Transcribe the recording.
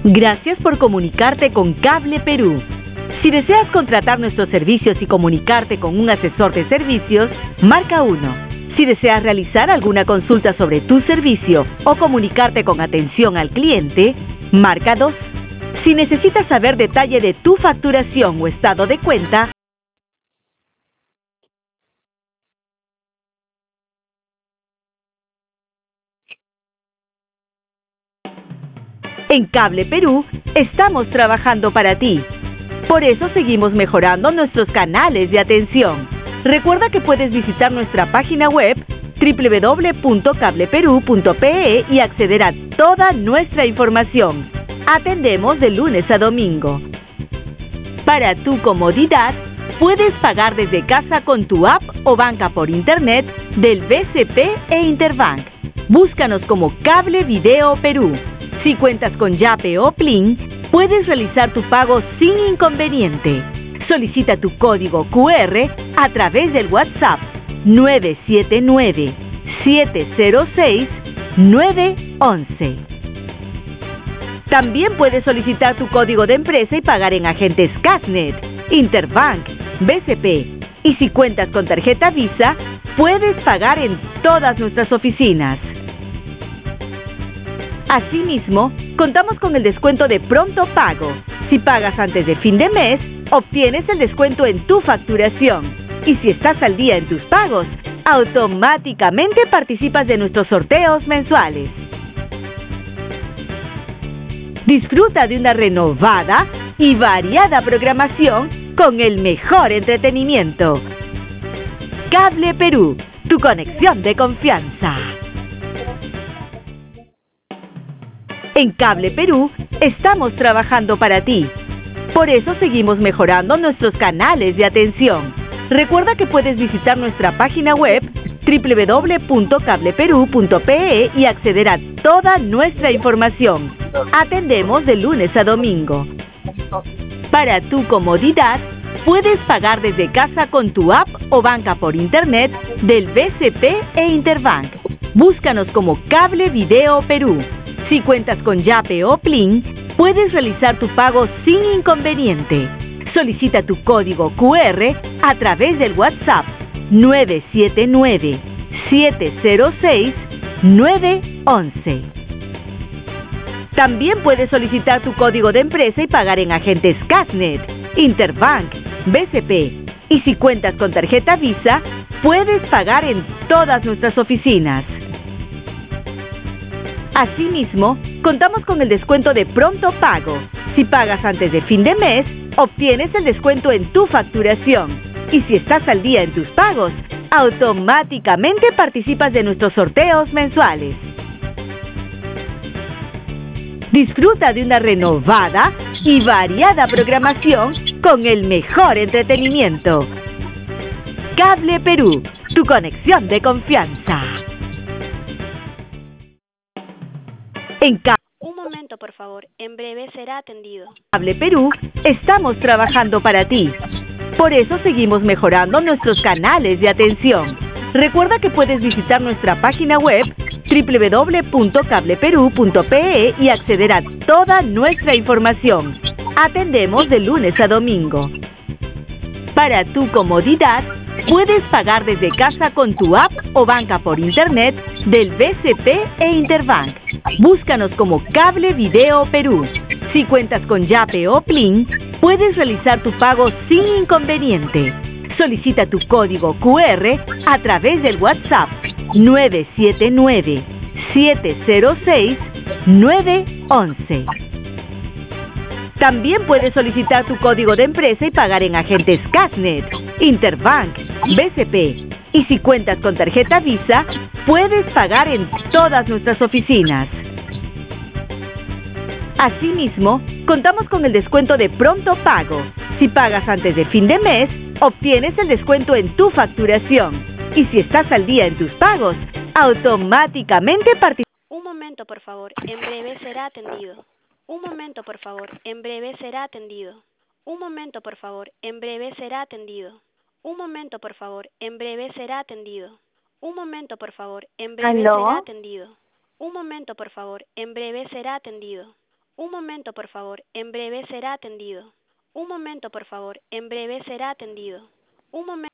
Gracias por comunicarte con Cable Perú. Si deseas contratar nuestros servicios y comunicarte con un asesor de servicios, marca 1. Si deseas realizar alguna consulta sobre tu servicio o comunicarte con atención al cliente, marca 2. Si necesitas saber detalle de tu facturación o estado de cuenta, en Cable Perú estamos trabajando para ti. Por eso seguimos mejorando nuestros canales de atención. Recuerda que puedes visitar nuestra página web www.cableperu.pe y acceder a toda nuestra información. Atendemos de lunes a domingo. Para tu comodidad, puedes pagar desde casa con tu app o banca por internet del BCP e Interbank. Búscanos como Cable Video Perú. Si cuentas con Yape o Plin, puedes realizar tu pago sin inconveniente. Solicita tu código QR a través del WhatsApp 979-706-911. También puedes solicitar tu código de empresa y pagar en agentes Casnet, Interbank, BCP. Y si cuentas con tarjeta Visa, puedes pagar en todas nuestras oficinas. Asimismo, contamos con el descuento de pronto pago. Si pagas antes de fin de mes, obtienes el descuento en tu facturación. Y si estás al día en tus pagos, automáticamente participas de nuestros sorteos mensuales. Disfruta de una renovada y variada programación con el mejor entretenimiento. Cable Perú, tu conexión de confianza. En Cable Perú estamos trabajando para ti. Por eso seguimos mejorando nuestros canales de atención. Recuerda que puedes visitar nuestra página web www.cableperu.pe y acceder a toda nuestra información. Atendemos de lunes a domingo. Para tu comodidad, puedes pagar desde casa con tu app o banca por internet del BCP e Interbank. Búscanos como Cable Video Perú. Si cuentas con Yape o Plin, puedes realizar tu pago sin inconveniente. Solicita tu código QR a través del WhatsApp 979-706-911. También puedes solicitar tu código de empresa y pagar en agentes Casnet, Interbank, BCP. Y si cuentas con tarjeta Visa, puedes pagar en todas nuestras oficinas. Asimismo, contamos con el descuento de pronto pago. Si pagas antes de fin de mes, obtienes el descuento en tu facturación. Y si estás al día en tus pagos, automáticamente participas de nuestros sorteos mensuales. Disfruta de una renovada y variada programación con el mejor entretenimiento. Cable Perú, tu conexión de confianza. Un momento, por favor. En breve será atendido. Cable Perú, estamos trabajando para ti. Por eso seguimos mejorando nuestros canales de atención. Recuerda que puedes visitar nuestra página web www.cableperu.pe y acceder a toda nuestra información. Atendemos de lunes a domingo. Para tu comodidad, puedes pagar desde casa con tu app o banca por internet del BCP e Interbank. Búscanos como Cable Video Perú. Si cuentas con Yape o Plin, puedes realizar tu pago sin inconveniente. Solicita tu código QR a través del WhatsApp 979-706-911. También puedes solicitar tu código de empresa y pagar en agentes Casnet, Interbank, BCP. Y si cuentas con tarjeta Visa, puedes pagar en todas nuestras oficinas. Asimismo, contamos con el descuento de pronto pago. Si pagas antes de fin de mes, obtienes el descuento en tu facturación. Y si estás al día en tus pagos, automáticamente participas. Un momento, por favor. En breve será atendido. Un momento, por favor. En breve será atendido. Un momento, por favor. En breve será atendido. Un momento, por favor. En breve será atendido. Un momento, por favor. En breve será atendido. Un momento, por favor. En breve será atendido. Un momento, por favor. En breve será atendido. Un momento, por favor. En breve será atendido. Un momento.